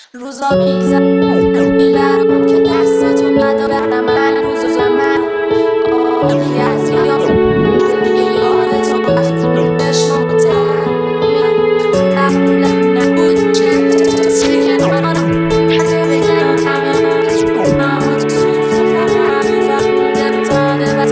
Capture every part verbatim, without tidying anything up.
روزا میگذرم که دستاتو ندارم من روزو زمان آبی از یاد دیگه یادتو بشنو تر نبودم نبود چه چه کنارم حتی بگم همه ما تو سوز و فرم بتانه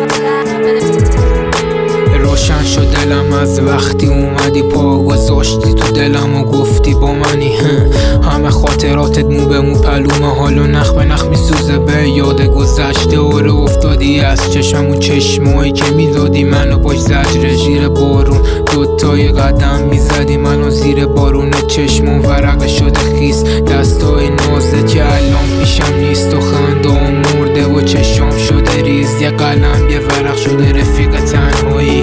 و روشن شد دلم از وقتی اومدی پا گذاشتی تو دلم و گفتی با منی. همه خاطراتت مو به مو پلومه حال و نخ به نخ میسوزه به یاد گذشته. اوره افتادی از چشم اون چشمایی که میدادی منو باش زجر زیر بارون. دوتای قدم میزدی منو زیر بارون چشمون ورق شده خیس دستای نازت که الان پیشم نیست و خندام مرده و چشم شده ریز. یه قلم یه ورق شده رفیق تنهایی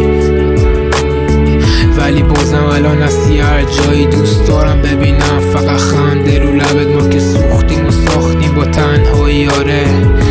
ولی بازم الان هستی هر جایی دوست دارم ببینم فقط خنده رو لبت. ما که سوختیم و ساختیم با تنهایی آره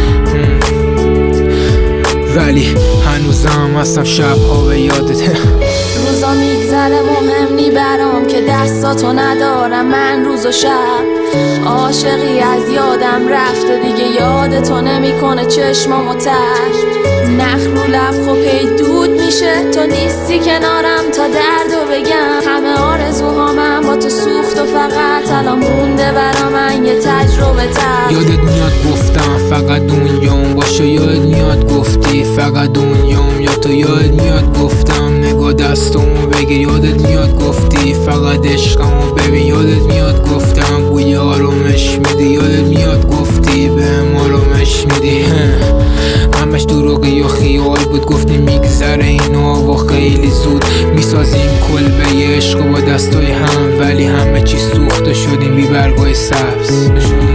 ولی هنوزم هستم شبها به یادت. روزا میگذره مهم نی برام که دستاتو ندارم من روز و شب. عاشقی از یادم رفته دیگه یادتو نمیکنه چشمامو تر. نخ رو لب خب هی دود میشه تو نیستی کنارم تا دردو بگم. همه آرزوهامم با تو سوخت و فقط الان مونده برا من یه تجربه تر. یادت میاد گفتم فقط دنیام باشه، یادت میاد گفتی فقط دنیام، یا تو یادت میاد گفتم نگاه دستمو بگیر، یادت میاد گفتی فقط عشقمو ببین، یادت میاد گفتم بوی آرامش میدی، یادت میاد گفتی بهم آرامش میدی. همش دروغی و خیال بود گفتی میگذره اینا و خیلی زود میسازیم کلبه عشق با دستای هم، ولی همه چی سوخته شدیم بی برگای سبز.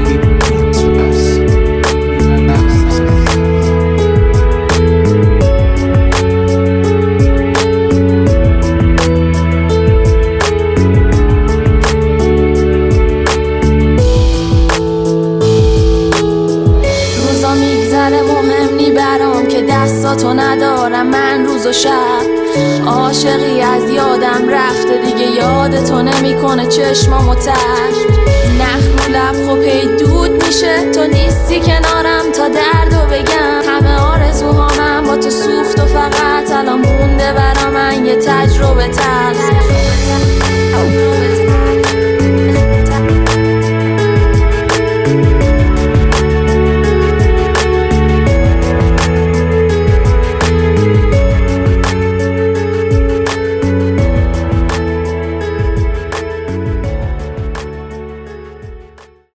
مهم نی برام که دستاتو ندارم من روز و شب. عاشقی از یادم رفته دیگه یادتو نمیکنه چشمامو تر. نخ رو لب خب هی دود میشه تو نیستی کنارم تا دردو بگم. همه آرزوهامم با تو سوخت و فقط الان مونده برا من یه تجربه تر.